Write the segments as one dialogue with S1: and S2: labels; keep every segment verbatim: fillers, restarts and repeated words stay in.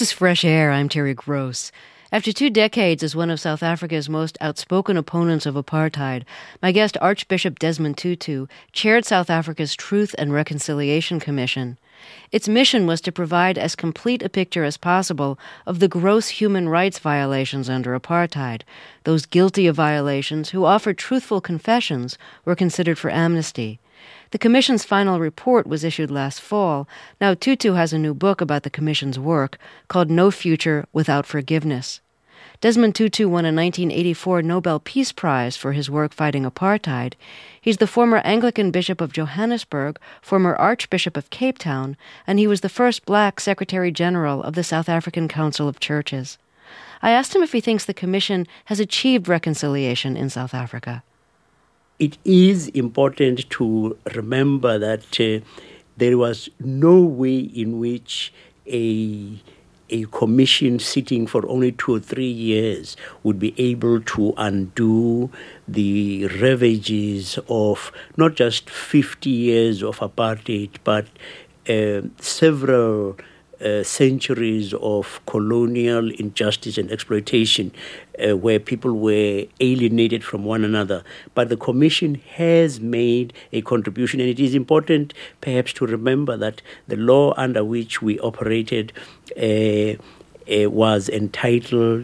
S1: This is Fresh Air. I'm Terry Gross. After two decades as one of South Africa's most outspoken opponents of apartheid, my guest Archbishop Desmond Tutu chaired South Africa's Truth and Reconciliation Commission. Its mission was to provide as complete a picture as possible of the gross human rights violations under apartheid. Those guilty of violations who offered truthful confessions were considered for amnesty. The Commission's final report was issued last fall. Now Tutu has a new book about the Commission's work called No Future Without Forgiveness. Desmond Tutu won a nineteen eighty-four Nobel Peace Prize for his work fighting apartheid. He's the former Anglican Bishop of Johannesburg, former Archbishop of Cape Town, and he was the first black Secretary General of the South African Council of Churches. I asked him if he thinks the Commission has achieved reconciliation in South Africa.
S2: It is important to remember that uh, there was no way in which a a commission sitting for only two or three years would be able to undo the ravages of not just fifty years of apartheid, but uh, several Uh, centuries of colonial injustice and exploitation uh, where people were alienated from one another. But the Commission has made a contribution, and it is important perhaps to remember that the law under which we operated uh, uh, was entitled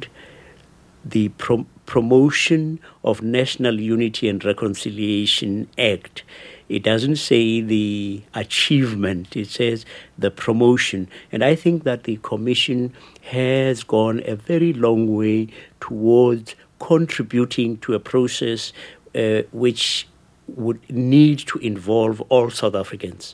S2: the Pro- Promotion of National Unity and Reconciliation Act. It doesn't say the achievement, it says the promotion. And I think that the Commission has gone a very long way towards contributing to a process uh, which would need to involve all South Africans.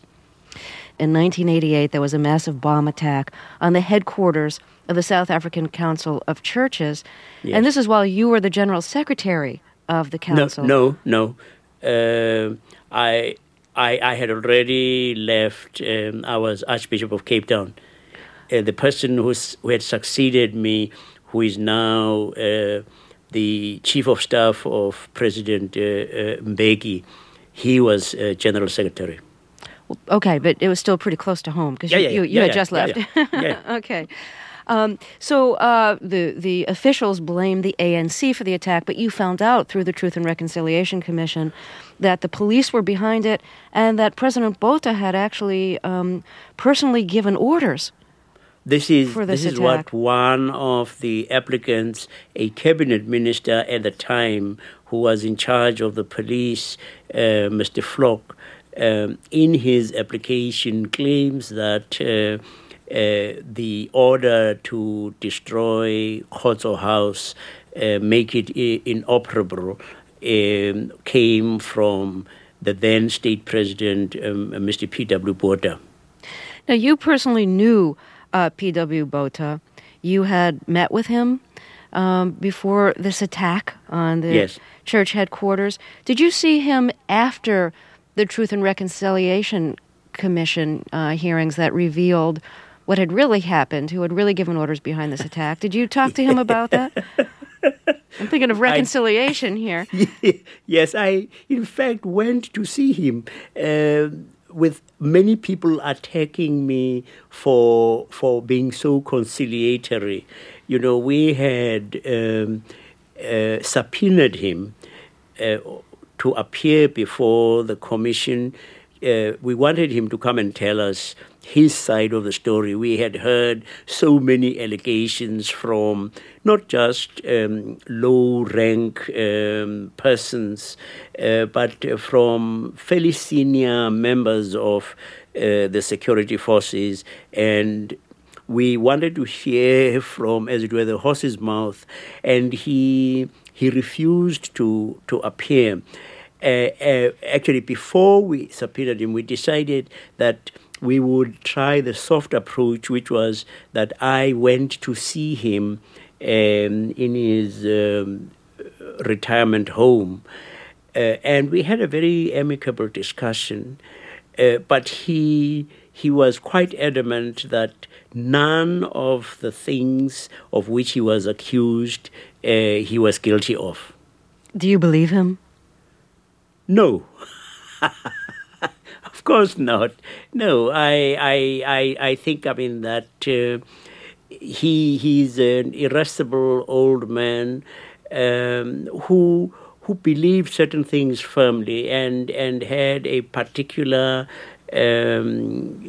S1: In nineteen eighty-eight, there was a massive bomb attack on the headquarters of the South African Council of Churches.
S2: Yes.
S1: And this is while you were the General Secretary of the Council.
S2: No, no, no. Uh, I, I I had already left. Um, I was Archbishop of Cape Town. Uh, the person who's, who had succeeded me, who is now uh, the Chief of Staff of President uh, uh, Mbeki, he was uh, General Secretary.
S1: Okay, but it was still pretty close to home because
S2: yeah,
S1: you,
S2: yeah,
S1: you, you
S2: yeah,
S1: had
S2: yeah,
S1: just left.
S2: Yeah, yeah. Yeah.
S1: Okay. Um, so uh, the the officials blamed the A N C for the attack, but you found out through the Truth and Reconciliation Commission that the police were behind it and that President Botha had actually um, personally given orders.
S2: This is
S1: for this,
S2: this is
S1: attack.
S2: what one of the applicants, a cabinet minister at the time, who was in charge of the police, uh, Mister Flock, um, in his application claims that uh, uh, the order to destroy Khotso House, uh, make it I- inoperable, um, came from the then state president, um, Mister P W Botha.
S1: Now, you personally knew uh, P W Botha. You had met with him um, before this attack on the
S2: Yes.
S1: church headquarters. Did you see him after the Truth and Reconciliation Commission uh, hearings that revealed what had really happened, who had really given orders behind this attack? Did you talk to him about that? I'm thinking of reconciliation I, here.
S2: Yes, I, in fact, went to see him uh, with many people attacking me for for being so conciliatory. You know, we had um, uh, subpoenaed him uh, to appear before the commission. Uh, we wanted him to come and tell us his side of the story. We had heard so many allegations from not just um, low-rank um, persons, uh, but from fairly senior members of uh, the security forces. And we wanted to hear from, as it were, the horse's mouth. And he he refused to, to appear. Uh, uh, actually, before we subpoenaed him, we decided that we would try the soft approach, which was that I went to see him um, in his um, retirement home. Uh, and we had a very amicable discussion. Uh, but he he was quite adamant that none of the things of which he was accused uh, he was guilty of.
S1: Do you believe him?
S2: No. Of course not. No, I, I, I, I think, I mean, that uh, he he's an irascible old man um, who who believed certain things firmly and and had a particular um,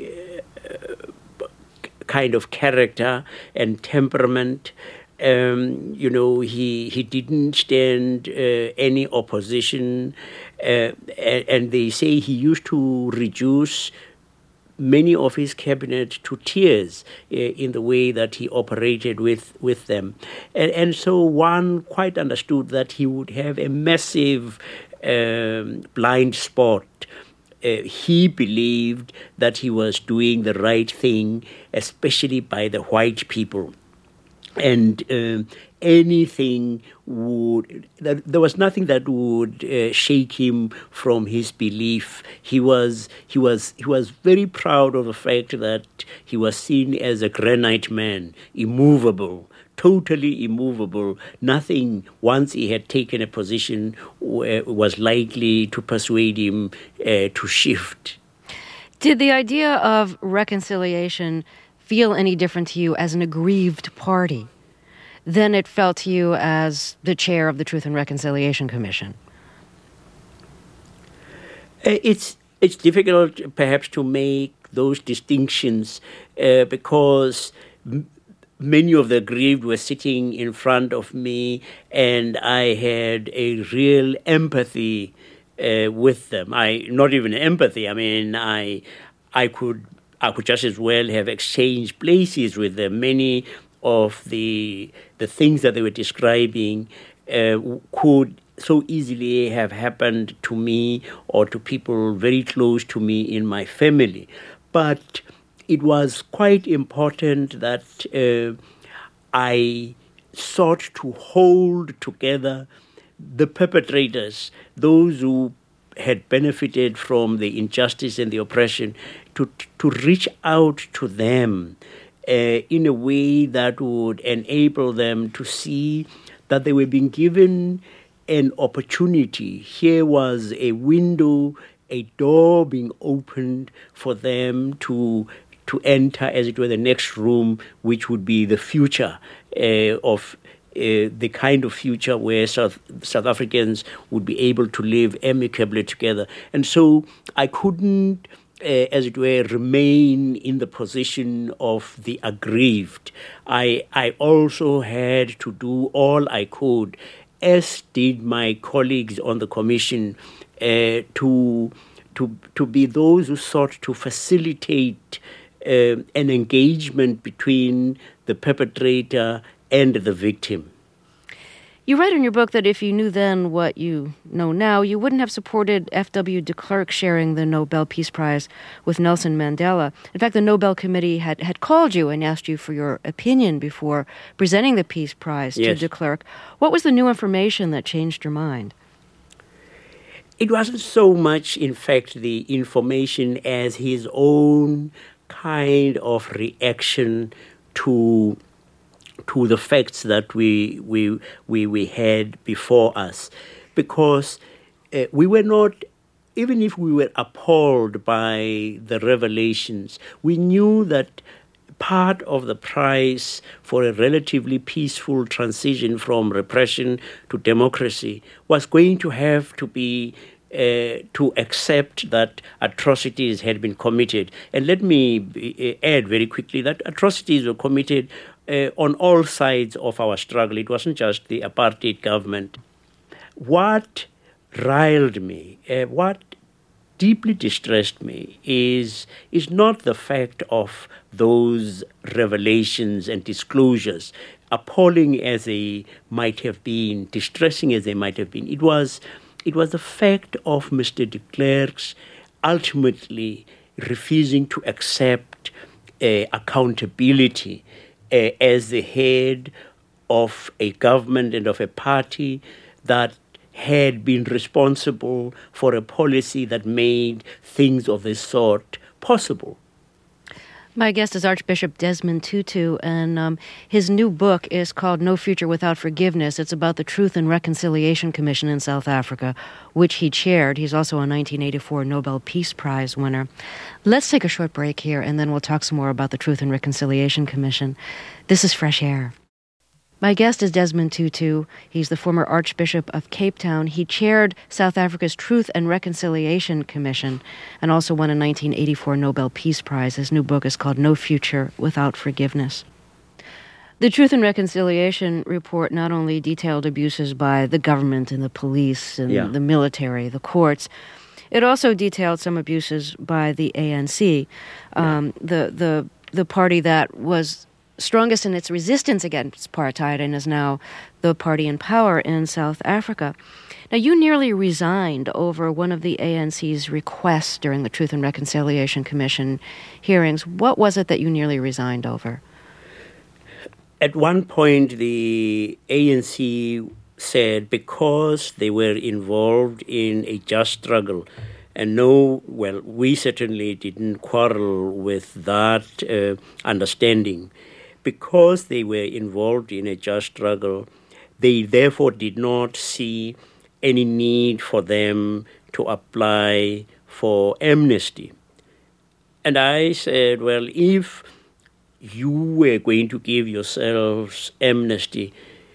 S2: kind of character and temperament. Um, you know, he he didn't stand uh, any opposition, uh, and, and they say he used to reduce many of his cabinet to tears uh, in the way that he operated with, with them. And, and so one quite understood that he would have a massive um, blind spot. Uh, he believed that he was doing the right thing, especially by the white people. And um, anything would, that, there was nothing that would uh, shake him from his belief. He was, he was, he was very proud of the fact that he was seen as a granite man, immovable, totally immovable. Nothing, once he had taken a position, was likely to persuade him uh, to shift.
S1: Did the idea of reconciliation feel any different to you as an aggrieved party than it felt to you as the chair of the Truth and Reconciliation Commission?
S2: It's it's difficult, perhaps, to make those distinctions uh, because m- many of the aggrieved were sitting in front of me, and I had a real empathy uh, with them. I not even empathy. I mean, I I could. I could just as well have exchanged places with them. Many of the the things that they were describing uh, could so easily have happened to me or to people very close to me in my family. But it was quite important that uh, I sought to hold together the perpetrators, those who had benefited from the injustice and the oppression, to to reach out to them uh, in a way that would enable them to see that they were being given an opportunity. Here was a window, a door being opened for them to to enter, as it were, the next room, which would be the future uh, of Uh, the kind of future where South, South Africans would be able to live amicably together. And so I couldn't, uh, as it were, remain in the position of the aggrieved. I, I also had to do all I could, as did my colleagues on the commission, uh, to, to, to be those who sought to facilitate uh, an engagement between the perpetrator and the victim.
S1: You write in your book that if you knew then what you know now, you wouldn't have supported F W de Klerk sharing the Nobel Peace Prize with Nelson Mandela. In fact, the Nobel Committee had, had called you and asked you for your opinion before presenting the Peace Prize
S2: yes.
S1: to de Klerk. What was the new information that changed your mind?
S2: It wasn't so much, in fact, the information as his own kind of reaction to to the facts that we we we, we had before us, because uh, we were not, even if we were appalled by the revelations, we knew that part of the price for a relatively peaceful transition from repression to democracy was going to have to be Uh, to accept that atrocities had been committed. And let me uh, add very quickly that atrocities were committed uh, on all sides of our struggle. It wasn't just the apartheid government. What riled me, uh, what deeply distressed me is, is not the fact of those revelations and disclosures, appalling as they might have been, distressing as they might have been. It was It was the fact of Mister de Klerk's ultimately refusing to accept uh, accountability uh, as the head of a government and of a party that had been responsible for a policy that made things of this sort possible.
S1: My guest is Archbishop Desmond Tutu, and um, his new book is called No Future Without Forgiveness. It's about the Truth and Reconciliation Commission in South Africa, which he chaired. He's also a nineteen eighty-four Nobel Peace Prize winner. Let's take a short break here, and then we'll talk some more about the Truth and Reconciliation Commission. This is Fresh Air. My guest is Desmond Tutu. He's the former Archbishop of Cape Town. He chaired South Africa's Truth and Reconciliation Commission and also won a nineteen eighty-four Nobel Peace Prize. His new book is called No Future Without Forgiveness. The Truth and Reconciliation report not only detailed abuses by the government and the police and yeah. the military, the courts, it also detailed some abuses by the A N C, um, yeah. the, the, the party that was strongest in its resistance against apartheid and is now the party in power in South Africa. Now, you nearly resigned over one of the A N C's requests during the Truth and Reconciliation Commission hearings. What was it that you nearly resigned over?
S2: At one point, the A N C said because they were involved in a just struggle, and no, well, we certainly didn't quarrel with that uh, understanding. Because they were involved in a just struggle, they therefore did not see any need for them to apply for amnesty. And I said, well, if you were going to give yourselves amnesty,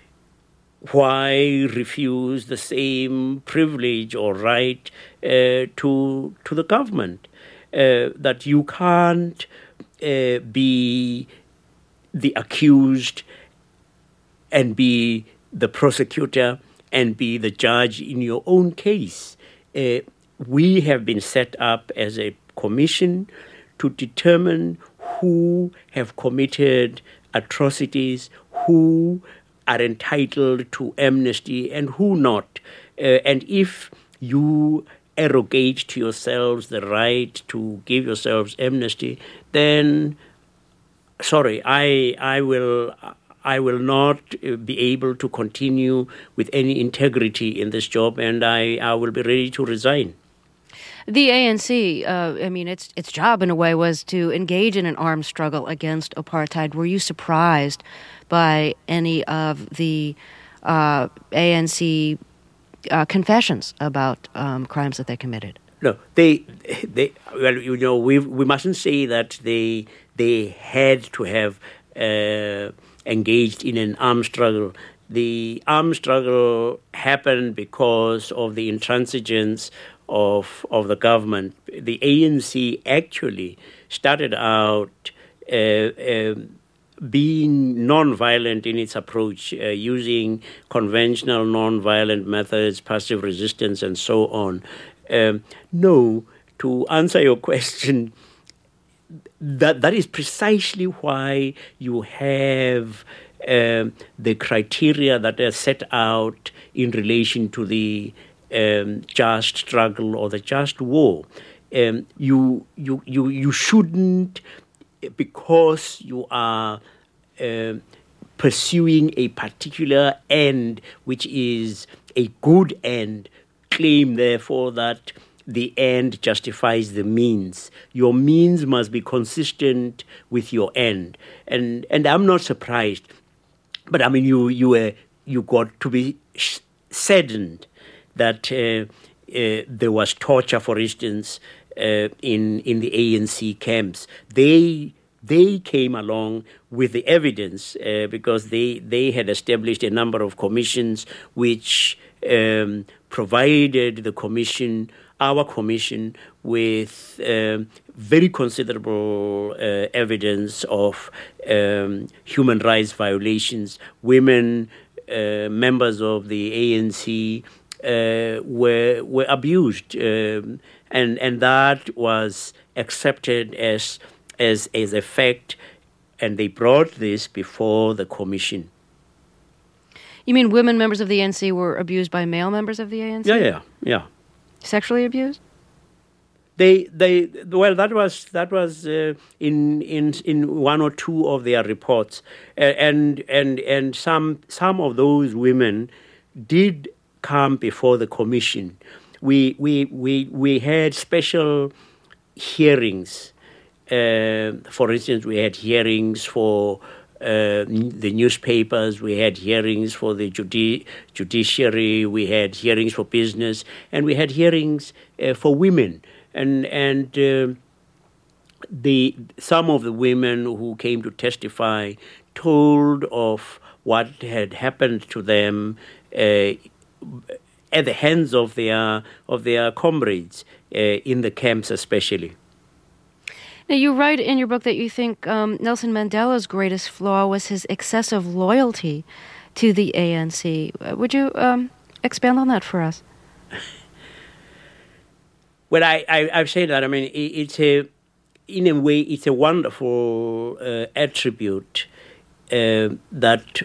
S2: why refuse the same privilege or right uh, to to the government? Uh, that you can't uh, be the accused and be the prosecutor and be the judge in your own case. Uh, we have been set up as a commission to determine who have committed atrocities, who are entitled to amnesty and who not. Uh, and if you arrogate to yourselves the right to give yourselves amnesty, then Sorry, I I will I will not be able to continue with any integrity in this job, and I, I will be ready to resign.
S1: The A N C, uh, I mean, its its job in a way was to engage in an armed struggle against apartheid. Were you surprised by any of the uh, A N C uh, confessions about um, crimes that they committed?
S2: No, they they well, you know, we we mustn't say that they. They had to have uh, engaged in an armed struggle. The armed struggle happened because of the intransigence of of the government. The A N C actually started out uh, uh, being non-violent in its approach, uh, using conventional non-violent methods, passive resistance, and so on. Um, no, to answer your question, That that is precisely why you have um, the criteria that are set out in relation to the um, just struggle or the just war. Um, you you you you shouldn't, because you are uh, pursuing a particular end, which is a good end, claim therefore that the end justifies the means. Your means must be consistent with your end. And and I'm not surprised. But I mean, you you uh, you got to be saddened that uh, uh, there was torture, for instance, uh, in in the A N C camps. They they came along with the evidence uh, because they they had established a number of commissions which um, provided the commission. Our commission with um, very considerable uh, evidence of um, human rights violations. Women, uh, members of the A N C, uh, were were abused, um, and and that was accepted as as as a fact, and they brought this before the commission.
S1: You mean women members of the A N C were abused by male members of the A N C?
S2: Yeah, yeah, yeah.
S1: Sexually abused?
S2: They, they, well, that was that was uh, in in in one or two of their reports, uh, and and and some some of those women did come before the commission. We we we we had special hearings, Uh, for instance, we had hearings for uh, the newspapers, we had hearings for the judi- judiciary, we had hearings for business, and we had hearings uh, for women. And and uh, the some of the women who came to testify told of what had happened to them uh, at the hands of their of their comrades uh, in the camps, especially.
S1: Now, you write in your book that you think um, Nelson Mandela's greatest flaw was his excessive loyalty to the A N C. Would you um, expand on that for us?
S2: Well, I, I I've said that. I mean, it, it's a in a way it's a wonderful uh, attribute uh, that,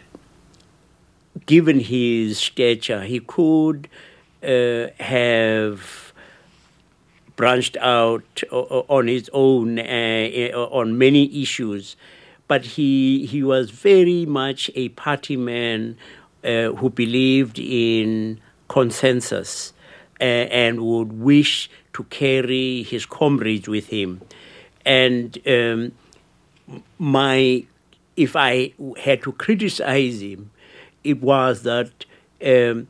S2: given his stature, he could uh, have branched out on his own uh, on many issues, but he he was very much a party man uh, who believed in consensus uh, and would wish to carry his comrades with him. And um, my, if I had to criticize him, it was that um,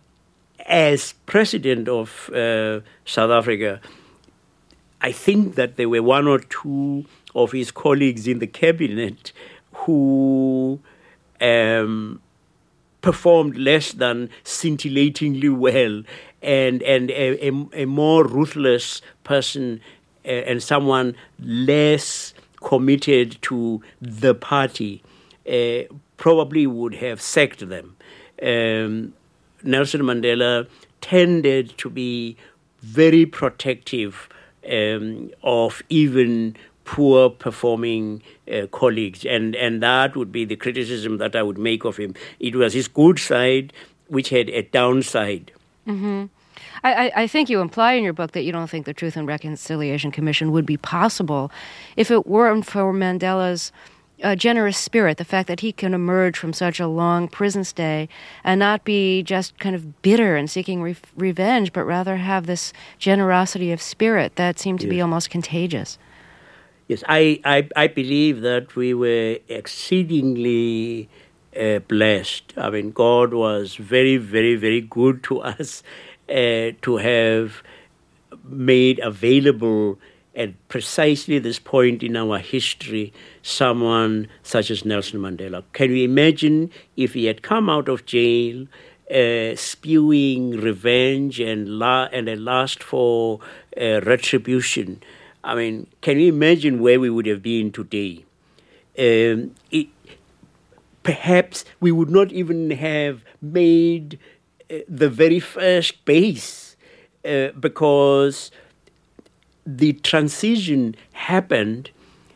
S2: as president of uh, South Africa, I think that there were one or two of his colleagues in the cabinet who um, performed less than scintillatingly well, and and a, a, a more ruthless person uh, and someone less committed to the party uh, probably would have sacked them. Um, Nelson Mandela tended to be very protective um, of even poor performing uh, colleagues, and, and that would be the criticism that I would make of him. It was his good side which had a downside.
S1: Mm-hmm. I, I think you imply in your book that you don't think the Truth and Reconciliation Commission would be possible if it weren't for Mandela's uh, generous spirit, the fact that he can emerge from such a long prison stay and not be just kind of bitter and seeking re- revenge, but rather have this generosity of spirit that seemed to yes. be almost contagious.
S2: Yes, I, I, I believe that we were exceedingly uh, blessed. I mean, God was very, very, very good to us. Uh, to have made available at precisely this point in our history someone such as Nelson Mandela. Can you imagine if he had come out of jail uh, spewing revenge and la- and a lust for uh, retribution? I mean, can you imagine where we would have been today? Um, it, perhaps we would not even have made the very first base uh, because the transition happened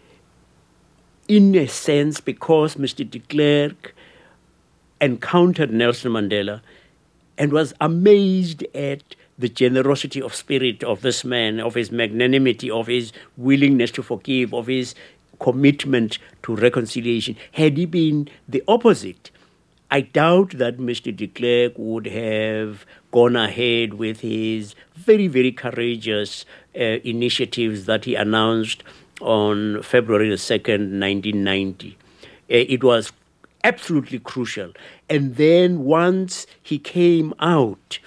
S2: in a sense because Mister de Klerk encountered Nelson Mandela and was amazed at the generosity of spirit of this man, of his magnanimity, of his willingness to forgive, of his commitment to reconciliation. Had he been the opposite, I doubt that Mister de Klerk would have gone ahead with his very, very courageous uh, initiatives that he announced on February the second, nineteen ninety. Uh, it was absolutely crucial. And then once he came out,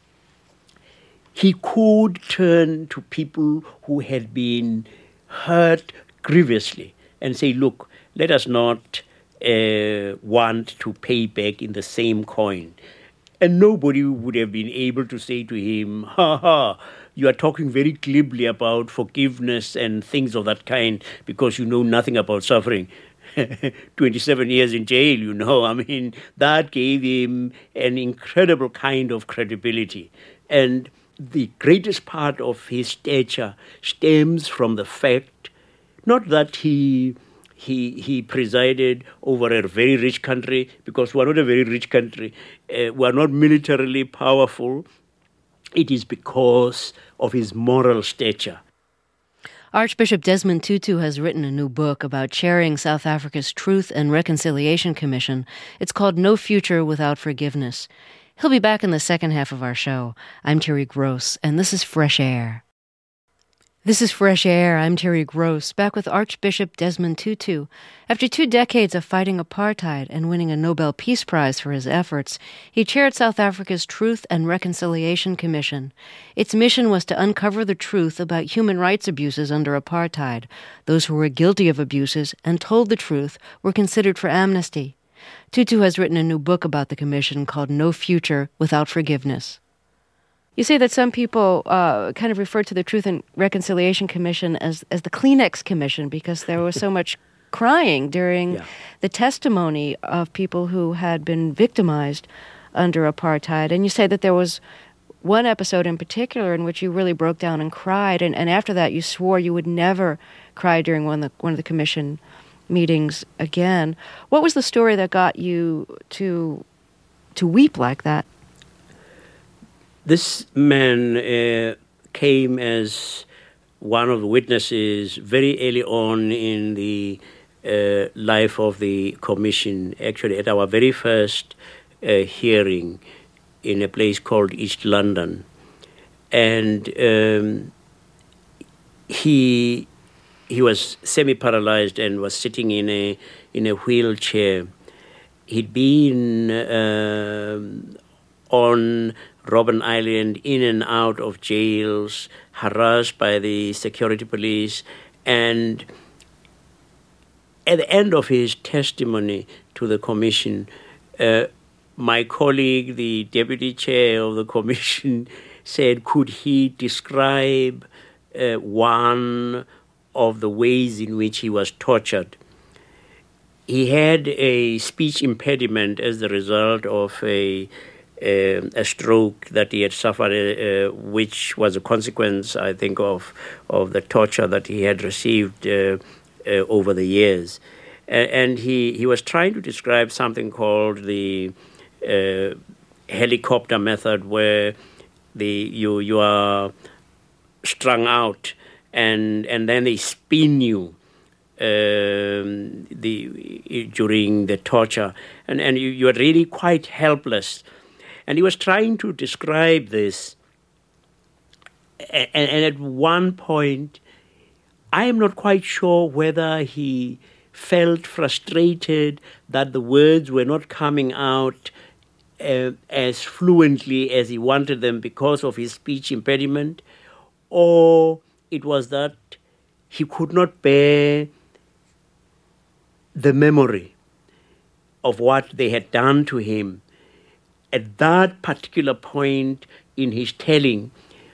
S2: he could turn to people who had been hurt grievously and say, look, let us not Uh, want to pay back in the same coin. And nobody would have been able to say to him, ha ha, you are talking very glibly about forgiveness and things of that kind because you know nothing about suffering. twenty-seven years in jail, you know, I mean, that gave him an incredible kind of credibility. And the greatest part of his stature stems from the fact, not that he He he presided over a very rich country, because we're not a very rich country. Uh, we're not militarily powerful. It is because of his moral stature.
S1: Archbishop Desmond Tutu has written a new book about chairing South Africa's Truth and Reconciliation Commission. It's called No Future Without Forgiveness. He'll be back in the second half of our show. I'm Terry Gross, and this is Fresh Air. This is Fresh Air. I'm Terry Gross, back with Archbishop Desmond Tutu. After two decades of fighting apartheid and winning a Nobel Peace Prize for his efforts, he chaired South Africa's Truth and Reconciliation Commission. Its mission was to uncover the truth about human rights abuses under apartheid. Those who were guilty of abuses and told the truth were considered for amnesty. Tutu has written a new book about the commission called No Future Without Forgiveness. You say that some people uh, kind of refer to the Truth and Reconciliation Commission as, as the Kleenex Commission because there was so much crying during yeah. the testimony of people who had been victimized under apartheid. And you say that there was one episode in particular in which you really broke down and cried, and, and after that you swore you would never cry during one of the, one of the commission meetings again. What was the story that got you to to weep like that?
S2: This man uh, came as one of the witnesses very early on in the uh, life of the commission, actually at our very first uh, hearing in a place called East London. And um, he he was semi-paralyzed and was sitting in a in a wheelchair. He'd been uh, on Robben Island, in and out of jails, harassed by the security police. And at the end of his testimony to the commission, uh, my colleague, the deputy chair of the commission, said, could he describe uh, one of the ways in which he was tortured? He had a speech impediment as the result of a Uh, a stroke that he had suffered, uh, which was a consequence, I think, of of the torture that he had received uh, uh, over the years. A- and he, he was trying to describe something called the uh, helicopter method, where the you you are strung out and and then they spin you um, the during the torture, and and you, you are really quite helpless. And he was trying to describe this. And, and at one point, I am not quite sure whether he felt frustrated that the words were not coming out uh, as fluently as he wanted them because of his speech impediment, or it was that he could not bear the memory of what they had done to him. At that particular point in his telling,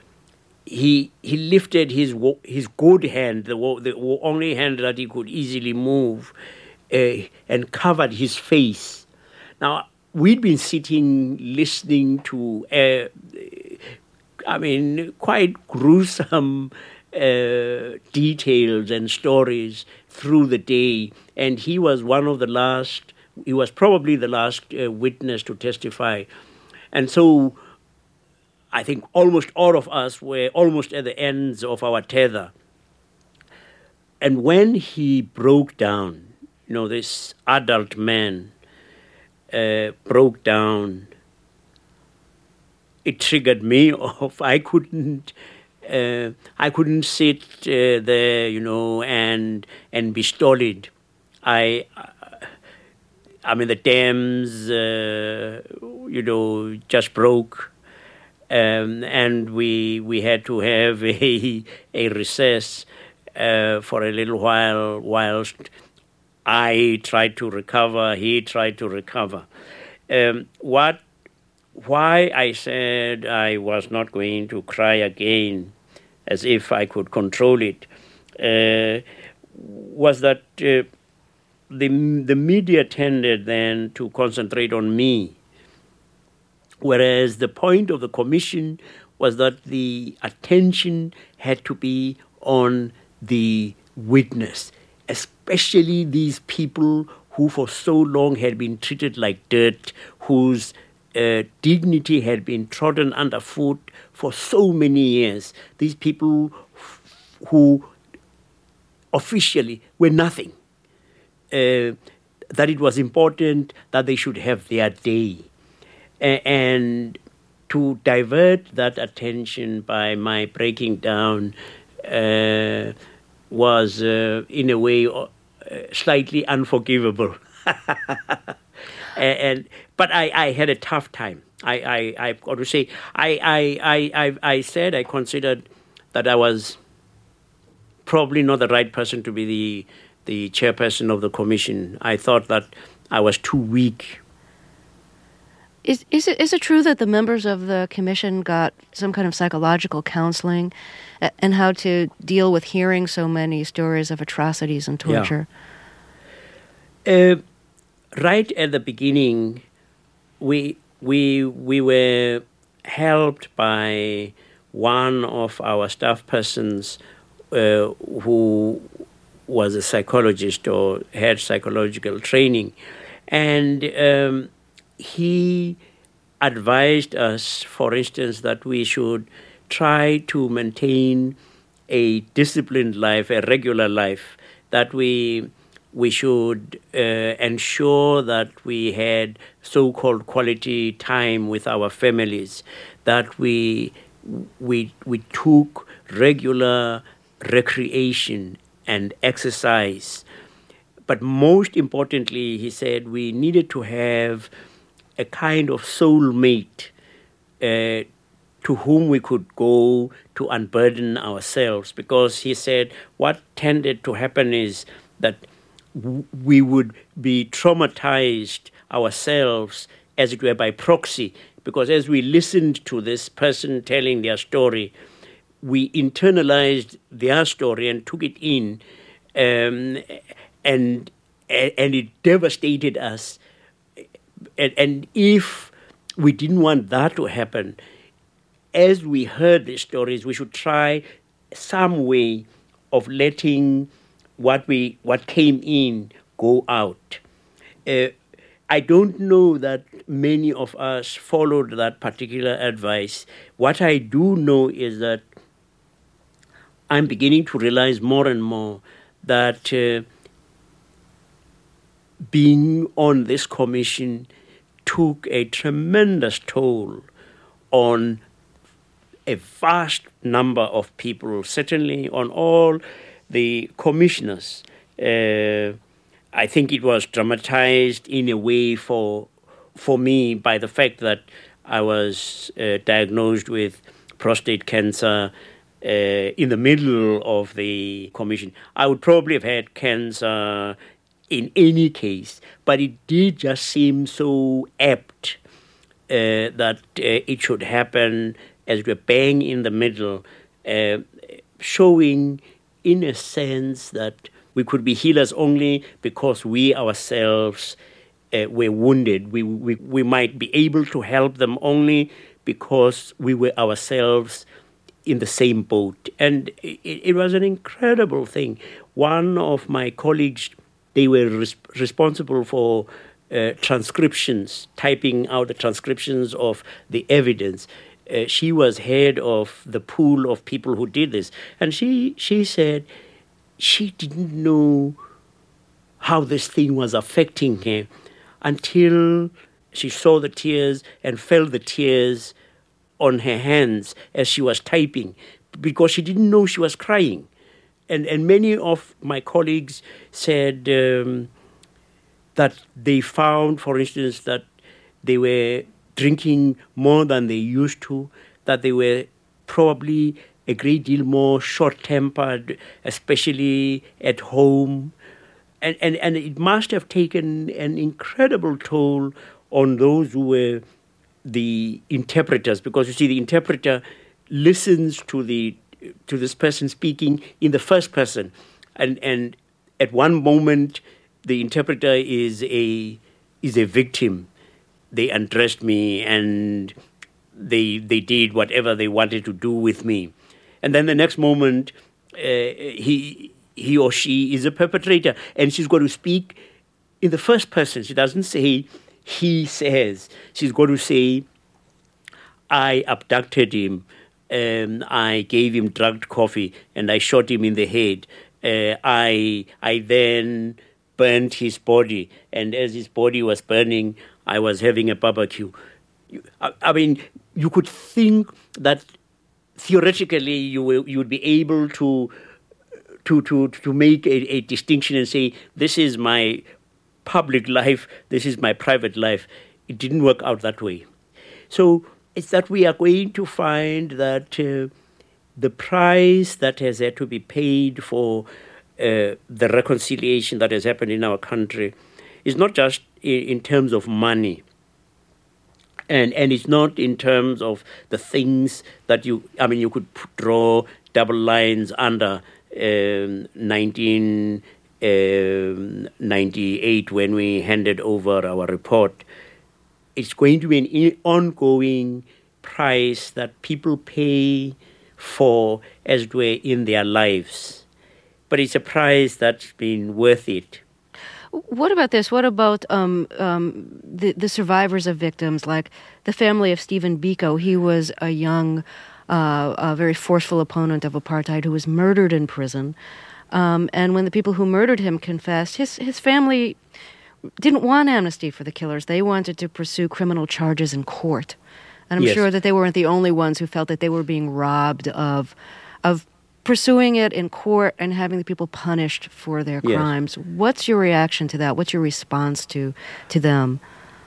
S2: he he lifted his his good hand, the, the only hand that he could easily move, uh, and covered his face. Now, we'd been sitting listening to, uh, I mean, quite gruesome uh, details and stories through the day, and he was one of the last. He was probably the last uh, witness to testify. And so I think almost all of us were almost at the ends of our tether. And when he broke down, you know, this adult man uh, broke down, it triggered me off. I couldn't, uh, I couldn't sit uh, there, you know, and and be stolid. I. I mean, the dams, uh, you know, just broke, um, and we we had to have a a recess uh, for a little while, whilst I tried to recover, he tried to recover. Um, what, why I said I was not going to cry again, as if I could control it, uh, was that. Uh, The, the media tended then to concentrate on me, whereas the point of the commission was that the attention had to be on the witness, especially these people who for so long had been treated like dirt, whose uh, dignity had been trodden underfoot for so many years. These people f- who officially were nothing. Uh, that it was important that they should have their day. A- and to divert that attention by my breaking down uh, was, uh, in a way, uh, slightly unforgivable. and, and but I, I had a tough time. I, I I've got to say, I I, I I I said I considered that I was probably not the right person to be the the chairperson of the commission. I thought that I was too weak.
S1: Is is it is it true that the members of the commission got some kind of psychological counseling, and how to deal with hearing so many stories of atrocities and torture?
S2: Yeah. Uh, right at the beginning, we we we were helped by one of our staff persons uh, who was a psychologist or had psychological training, and um, he advised us, for instance, that we should try to maintain a disciplined life, a regular life, that we we should uh, ensure that we had so-called quality time with our families, that we we we took regular recreation and exercise. But most importantly, he said we needed to have a kind of soulmate uh, to whom we could go to unburden ourselves, because he said what tended to happen is that w- we would be traumatized ourselves, as it were, by proxy, because as we listened to this person telling their story, we internalized their story and took it in, um, and and it devastated us. And, and if we didn't want that to happen, as we heard the stories, we should try some way of letting what we what came in go out. Uh, I don't know that many of us followed that particular advice. What I do know is that I'm beginning to realize more and more that uh, being on this commission took a tremendous toll on a vast number of people, certainly on all the commissioners. Uh, I think it was dramatized in a way for for me by the fact that I was uh, diagnosed with prostate cancer uh, in the middle of the commission. I would probably have had cancer in any case, but it did just seem so apt uh, that uh, it should happen as we're bang in the middle, uh, showing in a sense that we could be healers only because we ourselves uh, were wounded. We, we, we might be able to help them only because we were ourselves in the same boat. And it, it was an incredible thing. One of my colleagues, they were res- responsible for uh, transcriptions, typing out the transcriptions of the evidence. Uh, she was head of the pool of people who did this. And she, she said she didn't know how this thing was affecting her until she saw the tears and felt the tears on her hands as she was typing, because she didn't know she was crying. And and many of my colleagues said um, that they found, for instance, that they were drinking more than they used to, that they were probably a great deal more short-tempered, especially at home. And, and, and it must have taken an incredible toll on those who were the interpreters, because you see, the interpreter listens to the to this person speaking in the first person, and and at one moment the interpreter is a is a victim. They undressed me and they they did whatever they wanted to do with me, and then the next moment uh, he he or she is a perpetrator, and she's going to speak in the first person. She doesn't say he says. She's going to say, I abducted him, um, I gave him drugged coffee, and I shot him in the head. Uh, I I then burned his body, and as his body was burning, I was having a barbecue. I, I mean, you could think that theoretically you will, you would be able to to to to make a, a distinction and say, this is my public life, this is my private life. It didn't work out that way. So it's that we are going to find that uh, the price that has had to be paid for uh, the reconciliation that has happened in our country is not just in, in terms of money, and and it's not in terms of the things that you, I mean, you could draw double lines under um, nineteen ninety-eight when we handed over our report. It's going to be an ongoing price that people pay for as it were in their lives. But it's a price that's been worth it.
S1: What about this? What about um, um, the, the survivors of victims, like the family of Stephen Biko? He was a young, uh, a very forceful opponent of apartheid who was murdered in prison. Um, and when the people who murdered him confessed, his his family didn't want amnesty for the killers. They wanted to pursue criminal charges in court. And I'm
S2: yes.
S1: sure that they weren't the only ones who felt that they were being robbed of of pursuing it in court and having the people punished for their
S2: yes.
S1: crimes. What's your reaction to that? What's your response to to them?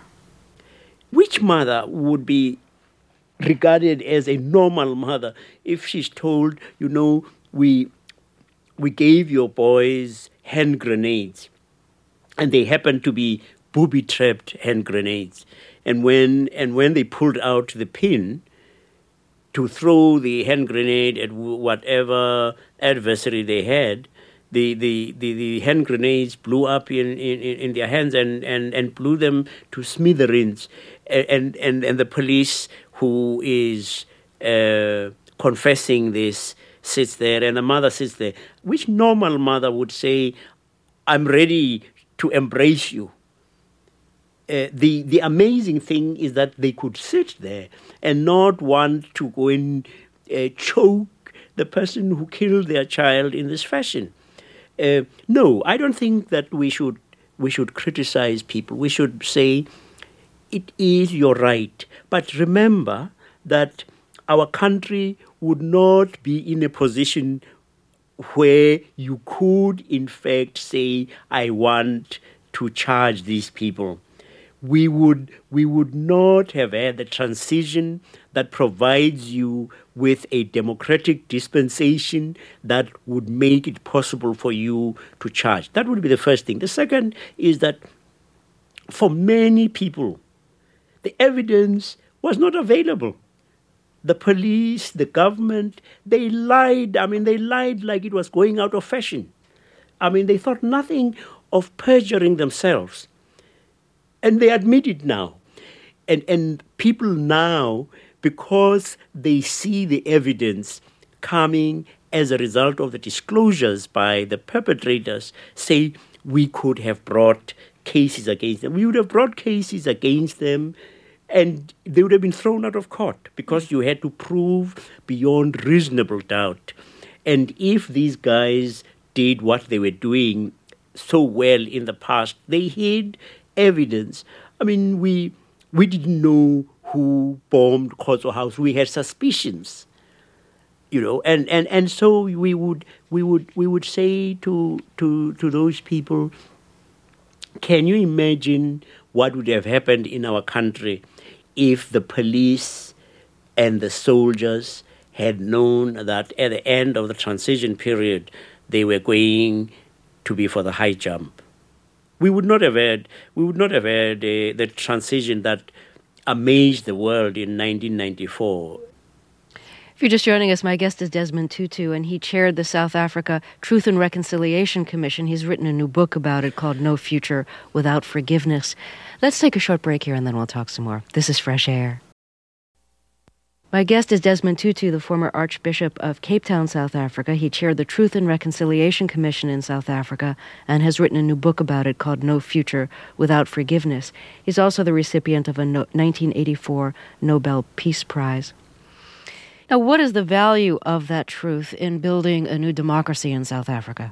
S2: Which mother would be regarded as a normal mother if she's told, you know, we we gave your boys hand grenades, and they happened to be booby-trapped hand grenades. And when and when they pulled out the pin to throw the hand grenade at whatever adversary they had, the, the, the, the hand grenades blew up in, in, in their hands and, and, and blew them to smithereens. And, and, and the police, who is uh, confessing this, sits there, and the mother sits there. Which normal mother would say, I'm ready to embrace you? Uh, the, the amazing thing is that they could sit there and not want to go and uh, choke the person who killed their child in this fashion. Uh, no, I don't think that we should we should criticize people. We should say, it is your right. But remember that our country would not be in a position where you could, in fact, say, I want to charge these people. We would we would not have had the transition that provides you with a democratic dispensation that would make it possible for you to charge. That would be the first thing. The second is that for many people, the evidence was not available. The police, the government, they lied. I mean, they lied like it was going out of fashion. I mean, they thought nothing of perjuring themselves. And they admit it now. And, and people now, because they see the evidence coming as a result of the disclosures by the perpetrators, say, we could have brought cases against them. We would have brought cases against them, and they would have been thrown out of court because you had to prove beyond reasonable doubt. And if these guys did what they were doing so well in the past, they hid evidence. I mean, we we didn't know who bombed Khotso House. We had suspicions, you know, and, and, and so we would we would we would say to to to those people, can you imagine what would have happened in our country if the police and the soldiers had known that at the end of the transition period they were going to be for the high jump? We would not have had we would not have had uh, the transition that amazed the world in nineteen ninety-four.
S1: If you're just joining us, my guest is Desmond Tutu, and he chaired the South Africa Truth and Reconciliation Commission. He's written a new book about it called No Future Without Forgiveness. Let's take a short break here, and then we'll talk some more. This is Fresh Air. My guest is Desmond Tutu, the former Archbishop of Cape Town, South Africa. He chaired the Truth and Reconciliation Commission in South Africa and has written a new book about it called No Future Without Forgiveness. He's also the recipient of a no- nineteen eighty-four Nobel Peace Prize. Now, what is the value of that truth in building a new democracy in South Africa?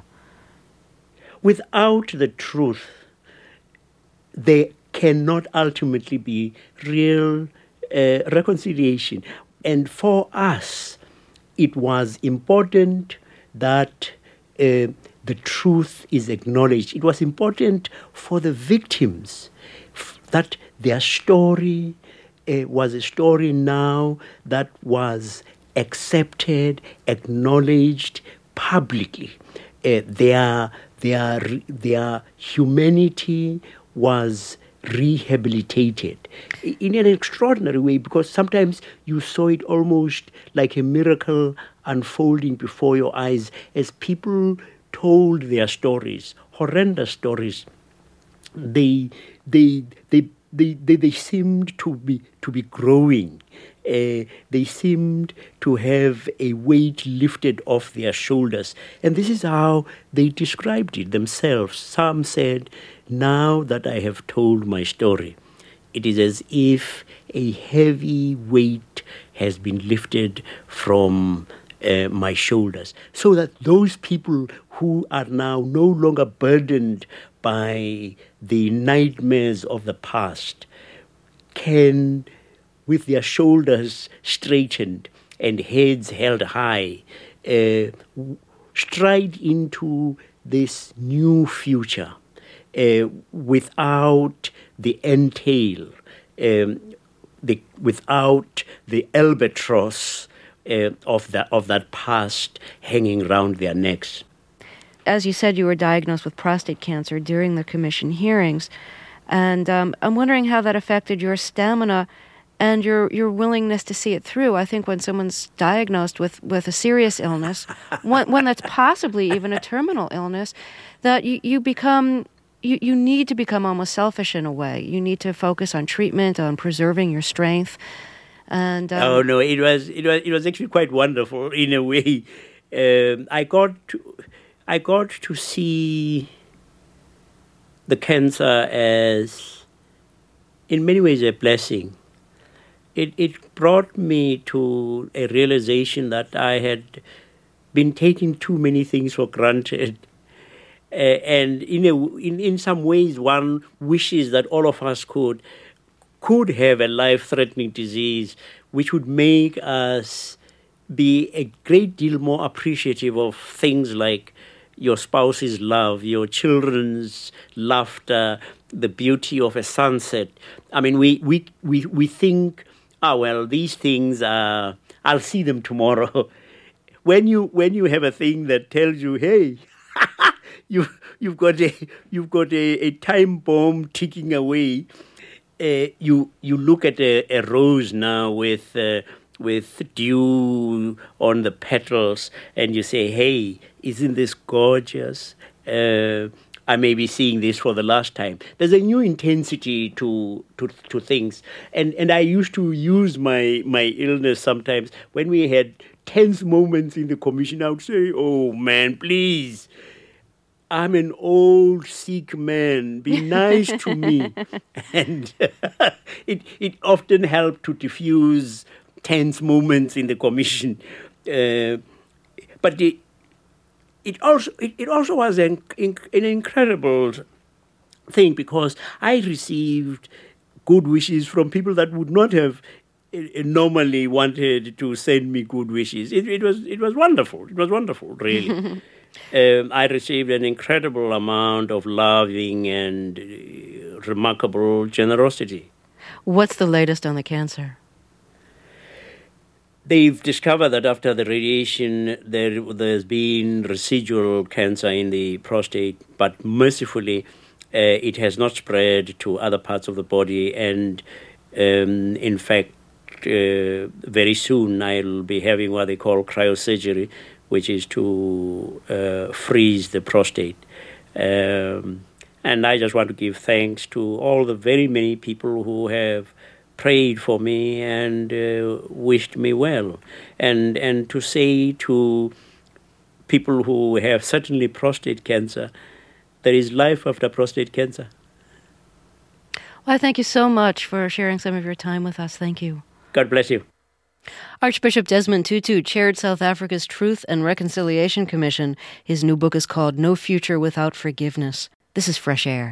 S2: Without the truth, there cannot ultimately be real uh, reconciliation. And for us, it was important that uh, the truth is acknowledged. It was important for the victims f- that their story uh, was a story now that was accepted, acknowledged publicly. Uh, their, their, their humanity was rehabilitated in an extraordinary way, because sometimes you saw it almost like a miracle unfolding before your eyes as people told their stories, horrendous stories. They they they they they, they seemed to be to be growing. Uh, they seemed to have a weight lifted off their shoulders. And this is how they described it themselves. Some said, "Now that I have told my story, it is as if a heavy weight has been lifted from uh, my shoulders, so that those people who are now no longer burdened by the nightmares of the past can, with their shoulders straightened and heads held high, uh, stride into this new future uh, without the entail, um, the, without the albatross uh, of, the, of that past hanging round their necks."
S1: As you said, you were diagnosed with prostate cancer during the commission hearings, and um, I'm wondering how that affected your stamina and your your willingness to see it through. I think when someone's diagnosed with, with a serious illness, one, one that's possibly even a terminal illness, that you, you become, you, you need to become almost selfish in a way. You need to focus on treatment, on preserving your strength. And um,
S2: oh no, it was it was it was actually quite wonderful in a way. Um, I got to, I got to see the cancer as, in many ways, a blessing. It it brought me to a realization that I had been taking too many things for granted. Uh, and in, a, in in some ways, one wishes that all of us could could have a life-threatening disease, which would make us be a great deal more appreciative of things like your spouse's love, your children's laughter, the beauty of a sunset. I mean, we we we, we think, ah, well, these things are, I'll see them tomorrow. When you when you have a thing that tells you, hey, you you've got a you've got a, a time bomb ticking away, uh, you you look at a, a rose now with uh, with dew on the petals, and you say, hey, isn't this gorgeous? Uh, I may be seeing this for the last time. There's a new intensity to to, to things. And and I used to use my, my illness sometimes. When we had tense moments in the commission, I would say, oh, man, please, I'm an old, sick man. Be nice to me. And it, it often helped to diffuse tense moments in the commission. Uh, but the It also it, it also was an, an incredible thing, because I received good wishes from people that would not have normally wanted to send me good wishes. It, it was it was wonderful. It was wonderful, really. um, I received an incredible amount of loving and uh, remarkable generosity.
S1: What's the latest on the cancer?
S2: They've discovered that after the radiation, there, there's been residual cancer in the prostate, but mercifully, uh, it has not spread to other parts of the body. And um, in fact, uh, very soon I'll be having what they call cryosurgery, which is to uh, freeze the prostate. Um, and I just want to give thanks to all the very many people who have prayed for me and uh, wished me well, and and to say to people who have certainly prostate cancer, there is life after prostate cancer.
S1: Well, I thank you so much for sharing some of your time with us. Thank you.
S2: God bless you.
S1: Archbishop Desmond Tutu chaired South Africa's Truth and Reconciliation Commission. His new book is called No Future Without Forgiveness. This is Fresh Air.